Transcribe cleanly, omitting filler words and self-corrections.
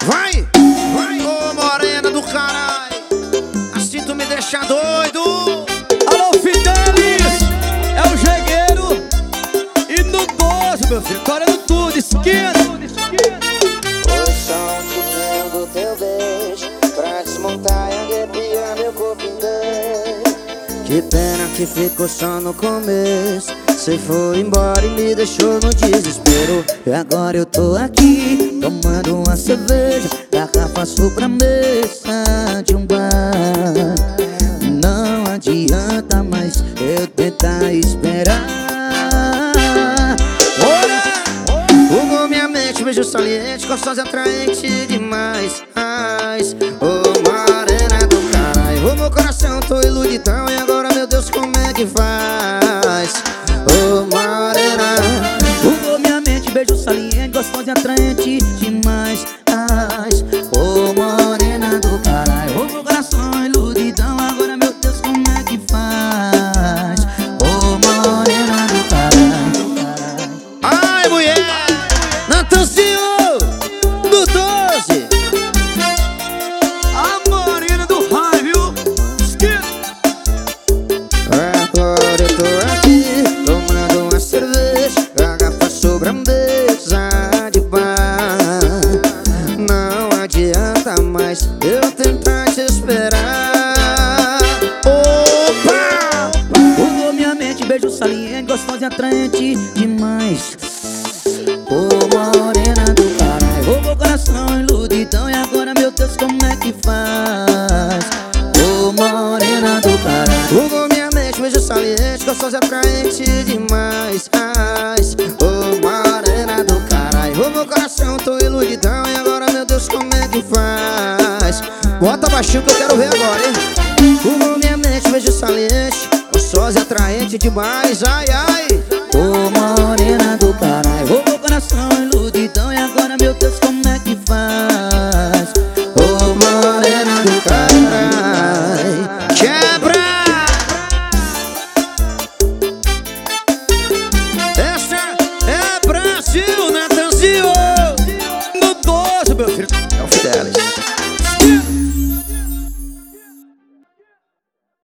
Vai, vai, ô morena do caralho, assim tu me deixa doido. Alô, Fidelis, é o jegueiro. E no 12, meu filho, correndo tudo, esquina. O som de do teu beijo pra desmontar e arrepiar meu corpo inteiro. Que pena que ficou só no começo. Cê foi embora e me deixou no desespero. E agora eu tô aqui tomando uma cerveja, garrafa sobre a mesa de um bar. Não adianta mais eu tentar esperar. Bugou minha mente, beijo saliente, gostosa, atraente demais. Ô morena do caralho, o meu coração tô iludidão. E agora, meu Deus, como é que faz? Ô morena, bugou minha mente, beijo saliente, gostosa e atraente demais. Ô morena do caralho, o meu coração iludidão. Agora, meu Deus, como é que faz? Ô morena do caralho. Ai, mulher, Natanzinho do 12. A morena do raio, viu? Esquina. Agora eu tô aqui tomando uma cerveja, garrafa sobre a mesa de bar. Não adianta mais eu tentar te esperar. Opa! Bugou minha mente, beijo saliente, gostosa e atraente demais. Ô morena do caralho, o meu coração iludidão. E agora, meu Deus, como é que faz? Ô morena do caralho, bugou minha mente, beijo saliente, gostosa e atraente demais. Ô morena do caralho, o meu coração tô iludidão. E agora, meu Deus, como é que faz? Bota baixinho que eu quero ver agora, hein? Bugou minha mente, beijo saliente, gostosa e atraente demais. Ai, ai. Ô